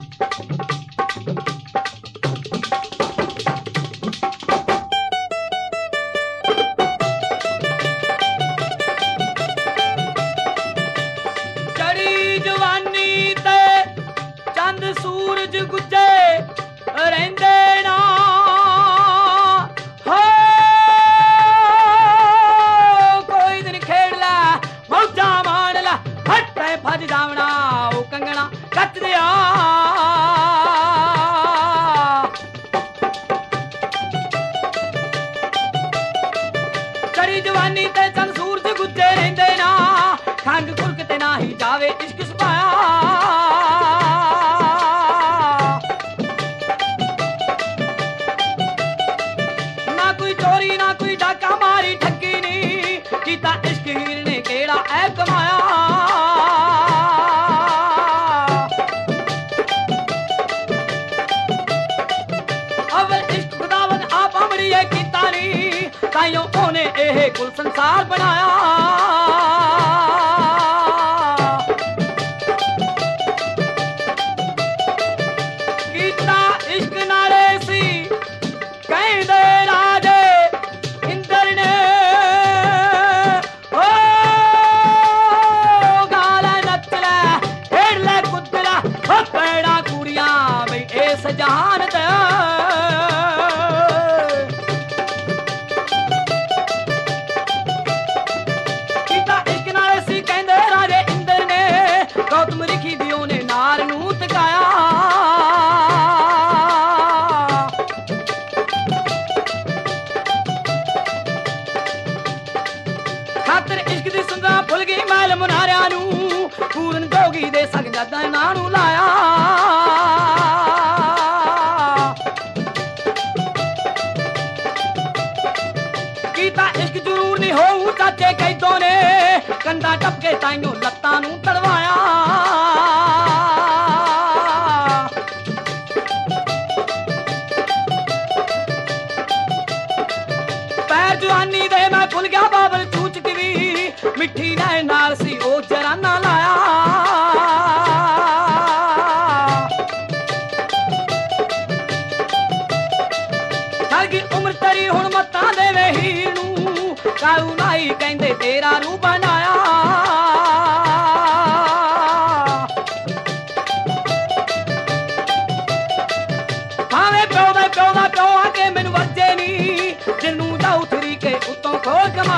ਚੜੀ ਜਵਾਨੀ ਤੇ ਚੰਦ ਸੂਰਜ ਗੁੱਜੇ ਰਹਿੰਦੇ ਨਾ ਹੋ ਕੋਈ ਦਿਨ ਖੇਡ ਲੈ ਮੌਜਾਂ ਮਾਣ ਲੈ ਹੱਟੇ ਭੱਜ ਜਾਵਣਾ ਉਹ ਕੰਗਣਾ ਕੱਚ ਦਿਆ ਚੜੀ ਜਵਾਨੀ ਤੇ ਚੰਦ ਸੂਰਜ ਗੁੱਜੇ ਰਹਿੰਦੇ ਨਾ ਖੰਗ ਖੁਰਕ ਤੇ ਨਾ ਹੀ ਜਾਵੇ ਇਸ਼ਕ ਸੁਭਾਇਆ ਨਾ ਕੋਈ ਚੋਰੀ ਨਾ ਕੋਈ ਡਾਕਾ ਮਾਰੀ ਠੱਗੀ ਨੀ ਕੀਤਾ ਇਸ਼ਕ ਹੀਰ ਨੇ ਕਿਹੜਾ ਐਬ ਕਮਾਇਆ ਅਵਲ ਇਸ਼ਕ ਖੁਦਾਵੰਦ ਆਪ ਅਮਰੀਏ ਕੀਤਾ ਨੀ ਤਾਈਓ ਉਹਨੇ ਇਹ ਕੁਲ ਸੰਸਾਰ ਬਣਾਇਆ ਜਹਾਨ ਤੇ ਕੀਤਾ ਇਸ਼ਕ ਨਾਲ ਸੀ ਕਹਿੰਦੇ ਰਾਜੇ ਇੰਦਰ ਨੇ ਗੌਤਮ ਰਿਖੀ ਦੀ ਉਹਨੇ ਨਾਰ ਨੂੰ ਤਕਾਇਆ ਖਾਤਰ ਇਸ਼ਕ ਦੀ ਸੁੰਦਰਾ ਭੁੱਲ ਗਈ ਮੈਲ ਮੁਨਾਰਿਆਂ ਨੂੰ ਪੂਰਨ ਜੋਗੀ ਦੇ ਸਗਜਾਦਾ ਨਾਂ ਨੂੰ ਲਾਇਆ ਇਸ਼ਕ ਜ਼ਰੂਰ ਨਹੀਂ ਹੋਊ ਚਾਚੇ ਕੈਦੋਂ ਨੇ ਕੰਡਾ ਟੱਪਕੇ ਤਾਈਓ ਲੱਤਾਂ ਨੂੰ ਤੜਵਾਇਆ ਪੈਰ ਜਵਾਨੀ ਦੇ ਮੈਂ ਭੁੱਲ ਗਿਆ ਬਾਬਲ ਚੂਚ ਵੀ ਮਿੱਠੀ ਨੈ ਨਾਲ ਸੀ ਉਹ ਜਰਾਨਾ ਲਾਇਆ ਸਾਰੀ ਉਮਰ ਤੇਰੀ ਹੁਣ ਮੱਤਾਂ ਦੇਵੇ ਹੀਰ ਨੂੰ ਕਾਲੂ ਨਾਈ ਕਹਿੰਦੇ ਤੇਰਾ ਰੂ ਬਣਾਇਆ ਭਾਵੇਂ ਪਿਓ ਦਾ ਪਿਓ ਆ ਕੇ ਮੈਨੂੰ ਵਰਜੇ ਨੀ ਜਿਹਨੂੰ ਜਾਉ ਥਰੀ ਕੇ ਉਤੋਂ ਖੋਲ ਕਮਾ